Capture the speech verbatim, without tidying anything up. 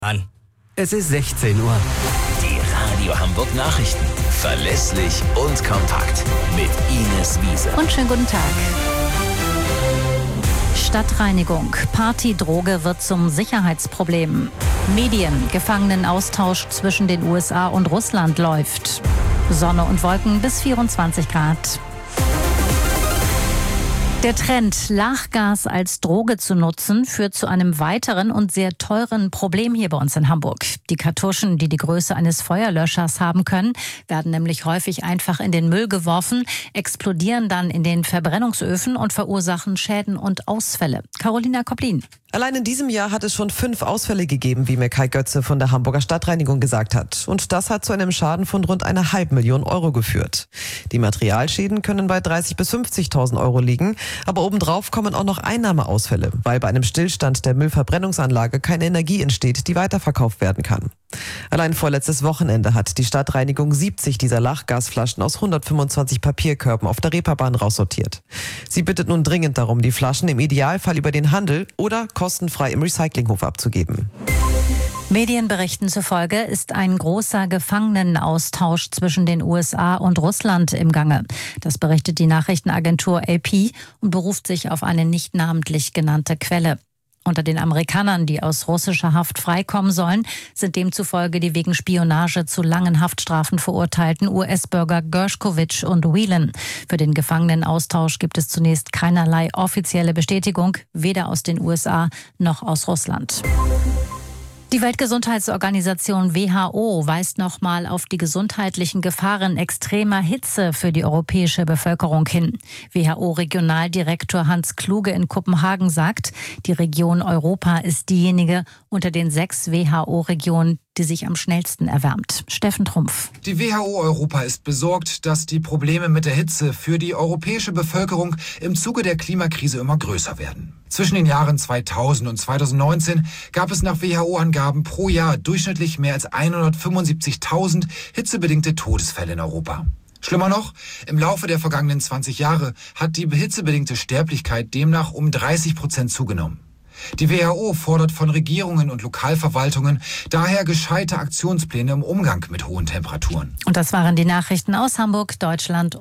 An. Es ist sechzehn Uhr. Die Radio Hamburg Nachrichten. Verlässlich und kompakt. Mit Ines Wiese. Und schönen guten Tag. Stadtreinigung. Partydroge wird zum Sicherheitsproblem. Medien. Gefangenenaustausch zwischen den U S A und Russland läuft. Sonne und Wolken bis vierundzwanzig Grad. Der Trend, Lachgas als Droge zu nutzen, führt zu einem weiteren und sehr teuren Problem hier bei uns in Hamburg. Die Kartuschen, die die Größe eines Feuerlöschers haben können, werden nämlich häufig einfach in den Müll geworfen, explodieren dann in den Verbrennungsöfen und verursachen Schäden und Ausfälle. Carolina Koplin. Allein in diesem Jahr hat es schon fünf Ausfälle gegeben, wie mir Kai Götze von der Hamburger Stadtreinigung gesagt hat. Und das hat zu einem Schaden von rund einer halben Million Euro geführt. Die Materialschäden können bei dreißigtausend bis fünfzigtausend Euro liegen. Aber obendrauf kommen auch noch Einnahmeausfälle, weil bei einem Stillstand der Müllverbrennungsanlage keine Energie entsteht, die weiterverkauft werden kann. Allein vorletztes Wochenende hat die Stadtreinigung siebzig dieser Lachgasflaschen aus hundertfünfundzwanzig Papierkörben auf der Reeperbahn raussortiert. Sie bittet nun dringend darum, die Flaschen im Idealfall über den Handel oder kostenfrei im Recyclinghof abzugeben. Medienberichten zufolge ist ein großer Gefangenenaustausch zwischen den U S A und Russland im Gange. Das berichtet die Nachrichtenagentur A P und beruft sich auf eine nicht namentlich genannte Quelle. Unter den Amerikanern, die aus russischer Haft freikommen sollen, sind demzufolge die wegen Spionage zu langen Haftstrafen verurteilten U S-Bürger Gershkovich und Whelan. Für den Gefangenenaustausch gibt es zunächst keinerlei offizielle Bestätigung, weder aus den U S A noch aus Russland. Die Weltgesundheitsorganisation W H O weist nochmal auf die gesundheitlichen Gefahren extremer Hitze für die europäische Bevölkerung hin. W H O-Regionaldirektor Hans Kluge in Kopenhagen sagt, die Region Europa ist diejenige unter den sechs W H O-Regionen, die sich am schnellsten erwärmt. Steffen Trumpf. Die W H O Europa ist besorgt, dass die Probleme mit der Hitze für die europäische Bevölkerung im Zuge der Klimakrise immer größer werden. Zwischen den Jahren zweitausend und zweitausendneunzehn gab es nach W H O-Angaben pro Jahr durchschnittlich mehr als hundertfünfundsiebzigtausend hitzebedingte Todesfälle in Europa. Schlimmer noch, im Laufe der vergangenen zwanzig Jahre hat die hitzebedingte Sterblichkeit demnach um dreißig Prozent zugenommen. Die W H O fordert von Regierungen und Lokalverwaltungen daher gescheite Aktionspläne im Umgang mit hohen Temperaturen. Und das waren die Nachrichten aus Hamburg, Deutschland